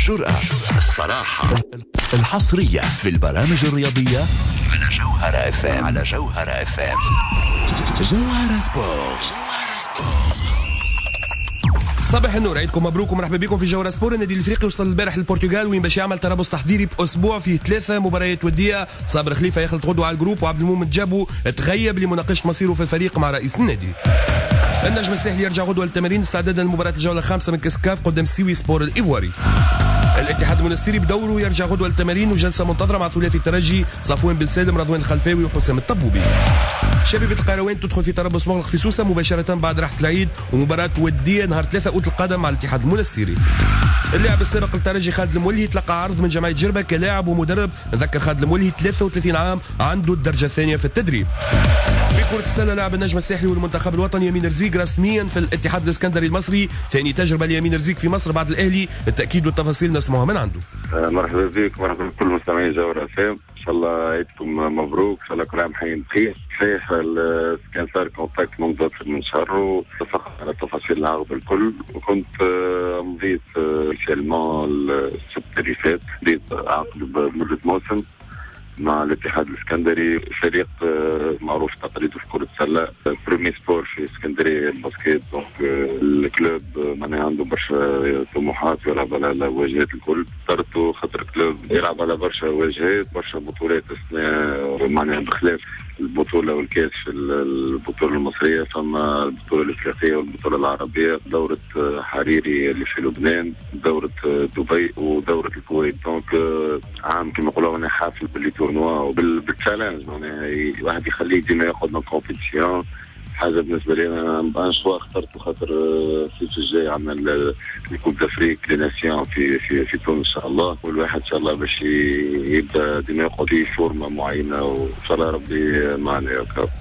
الجرأة، الصراحة، الحصرية في البرامج الرياضية على جوهرة FM. على جوهرة FM. جوهرة سبورت. صباح النور، عيدكم مبروك ومرحبا بكم في جوهرة سبور. النادي الافريقي وصل البارح للبرتغال وين باش يعمل ترابص تحضيري باسبوع فيه 3 مباريات وديه. صابر خليفه يخلط غدوه على الجروب، وعبد المؤمن جابو تغيب لمناقشه مصيره في الفريق مع رئيس النادي. النجم الساحلي يرجع غدوه للتمارين استعدادا لمباراه الجوله الخامسه من كاس كاف قدام سيوي سبور الايفواري. الاتحاد المنستيري بدوره يرجع غدوه للتمارين وجلسه منتظره مع ثلاثي الترجي صفوان بن سالم، رضوان الخلفاوي وحسام الطبوبي. شبيبة القيروان تدخل في تربص مغلق في سوسه مباشره بعد راحه العيد ومباراه وديه نهار 3 اوت القادم مع الاتحاد المنستيري. اللاعب السابق للترجي خالد المولي تلقى عرض من جمعيه جربه كلاعب ومدرب. نذكر خالد المولي 33 عام، عنده الدرجه الثانيه في التدريب. في كرة السلة لاعب النجم الساحلي والمنتخب الوطني يمين رزيق رسميا في الاتحاد الاسكندري المصري، ثاني تجربة ليمين رزيق في مصر بعد الاهلي. التأكيد والتفاصيل نسمعها من عنده. مرحبا بك، مرحبا بكل مستمعي جوهرة FM. ان شاء الله عيدكم مبروك، ان شاء الله كل عام حيين بخير. صحيح كان صار كونتاكت منذ اكثر من شهر واتفقنا على تفاصيل العقد الكل، وكنت مضيت فيلمون السبت اللي فات، بديت عقد بمدة موسم مع الاتحاد الاسكندري، فريق معروف تقليده في كرة السلة، بريمي سبور في اسكندرية الباسكيت. دونك الكلوب معناها عنده برشا طموحات ويلعب على واجهات الكل. اخترته خاطر كلوب يلعب على برشا واجهات، برشا بطولات السنة، معناها بخلاف البطولة والكاس في البطولة المصرية، فما البطولة الافريقية والبطولة العربية، دورة حريري اللي في لبنان، دورة دبي ودورة الكويت. دونك عام كما يقولوا انا حافل باللي تورنوا وبالتشالنج، معناها الواحد يخليه ديما ياخذ من كومبيتيسيون. حاجه بالنسبه لي انا شوا اخترته خاطر في الجاي عندنا الكوب دافريك لي ناسيون في تونس ان شاء الله، والواحد ان شاء الله باش يبدا ديما ياخذ في فورمه معينه، وان شاء الله ربي معنا يا كاب.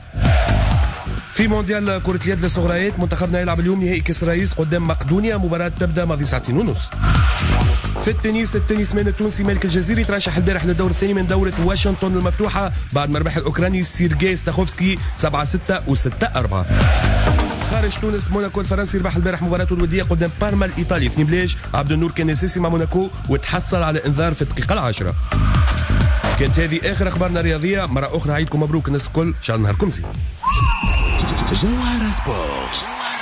في مونديال كرة اليد للصغريات منتخبنا يلعب اليوم نهائي كاس الرئيس قدام مقدونيا، مباراة تبدا ماضي 2.5 ساعات. في التنس مان التونسي مالك الجزيري ترشح البارح للدور الثاني من دورة واشنطن المفتوحة بعد ما ربح الأوكراني سيرجي ستاخوفسكي 7-6 و6-4. خارج تونس موناكو الفرنسي ربح البارح مباراته الودية قدام بارما الإيطالي 2 بلاش. عبد النور كان أساسي مع موناكو وتحصل على إنذار في الدقيقة 10. كانت هذه آخر أخبارنا الرياضية. مرة أخرى عيدكم مبروك الناس الكل، إن شاء الله نهاركم زين. جوهرة سبورت.